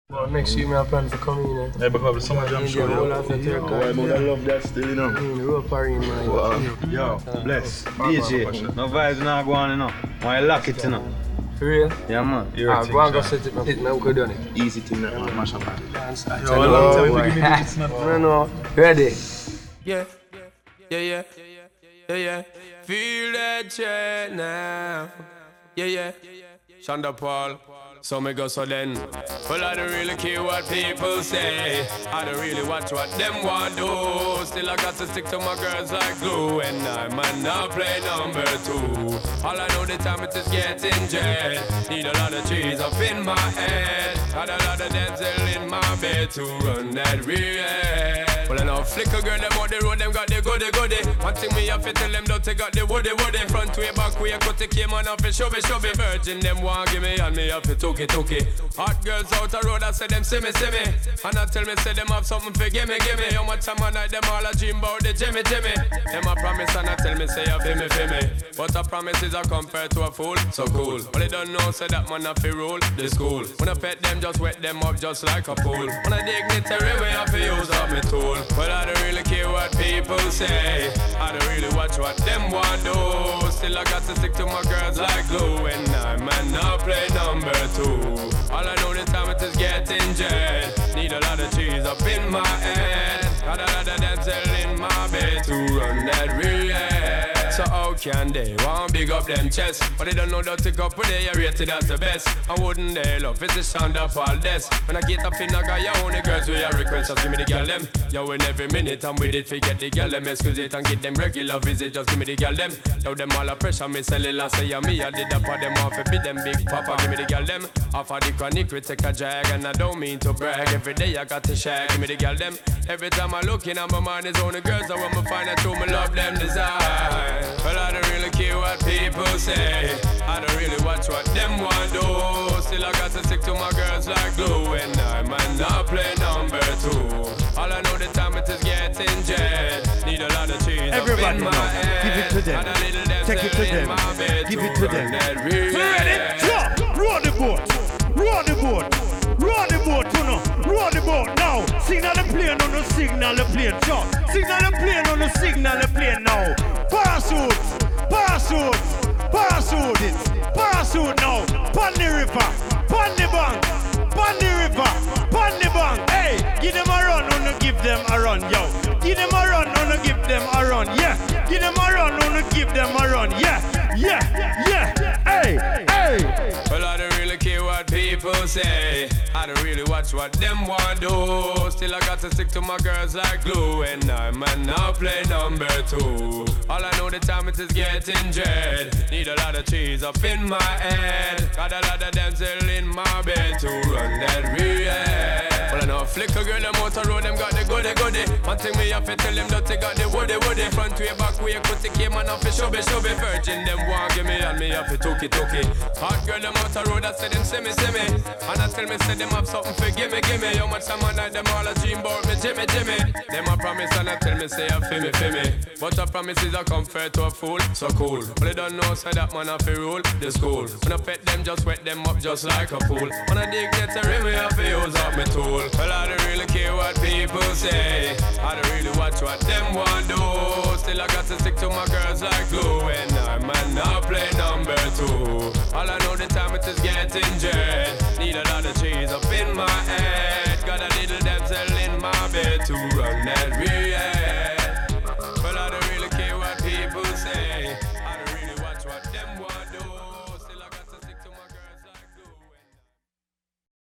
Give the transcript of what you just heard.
Well, next year, I plan to come in. Yeah, because the summer jam show. I love that still, you know. Rope in man. Yo, bless. DJ, no vibes now go on, you know. Why you lock it, you know? For real? Yeah, man. Go and go set it, man. Hit now, go done it. Easy thing, man. Mash up. Yo, a long time we give me beats, man. No. Ready? Yeah. Feel that shit now. Yeah. Shonda Paul. So me go so then. Well, I don't really care what people say. I don't really watch what them want do. Still I got to stick to my girls like glue. And I might not play number 2. All I know the time it is getting jet. Need a lot of trees up in my head. Got a lot of Denzel in my bed to run that real. Well, I know flicker girl, them on the road, them got the goody. One thing me have to tell them, don't they got the woody. Front way, back way, cut the came on off, show me. Virgin, them want give me, and me have to took it. Hot girls out the road, I say them see me. And I tell me, say them have something for gimme. How much time I night, them all a dream about the Jimmy. Them a promise, and I tell me, say, feel me. But a promise is a compare to a fool, so cool. But they don't know, say that man a fi rule the school. When I pet them, just wet them up just like a pool. When I dignitary way, I fi use up me tool. But I don't really care what people say. I don't really watch what them want do. Still I got to stick to my girls like glue. And I might not play number 2. All I know the time it is getting jet. Need a lot of cheese up in my head. Got a lot of Denzel in my bed to run that real. So how can they want big up them chests? But they don't know that to go put they are rated as the best. I wouldn't they love it's the sound of all this. When I get up in I got your own girls with your request, just give me the girl them. Yo, in every minute I'm with it, forget the girl them. Excuse it and get them regular visit, just give me the girl them. Yo, them all a pressure, me sell it last year. Me I did up for them off, it be them big papa, give me the girl them. Off of the chronic, we take a drag, and I don't mean to brag. Every day I got to shag, give me the girl them. Every time I look in, my mind is on the girls, I want me find out who me love them design. Well, I don't really care what people say. I don't really watch what them want do. Still I got to stick to my girls like glue. And I might not play number 2. All I know the time it is getting jet. Need a lot of cheese. Everybody up in now, my head. give it to them. Take it to them. Give it to them. So ready? Drop. Roll the boat. Roll the boat now. Signal the plane on the signal the plane. Jump. Signal the plane on the signal the plane now. Parachute now. Pon the river, pon the bank. Hey, give them a run, wanna give them a run, yo. Give them a run, wanna give them a run, yeah. Give them a run, wanna give them a run, yeah. Hey. Well, I don't really care what people say. I don't really watch what them want do. Still I got to stick to my girls like glue. And I might not play number 2. All I know the time it is getting jet. Need a lot of cheese up in my head. Got a lot of Denzel in my bed to run that real. Well, I know flicker girl, them out the road, them got the goody. One thing me have to tell them that they got the woody. Front way, back way, cut the came on off the show be. Virgin, them want give me and me have to took it. Hot girl, them out the road, I say them see me. And I tell me, say them have something for gimme. How much time I night, them all a dream about me, Jimmy. Them a promise and I tell me, say I feel me. But a promise is a comfort to a fool, so cool. But they don't know, say that man have to rule the school. When I pet them, just wet them up just like a pool. When I dignitary, me have to use up my tool. Well, I don't really care what people say. I don't really watch what them want do. Still I got to stick to my girls like glue. And I might not play number 2. All I know the time it is getting jet. Need a lot of cheese up in my head. Got a little Denzel in my bed to run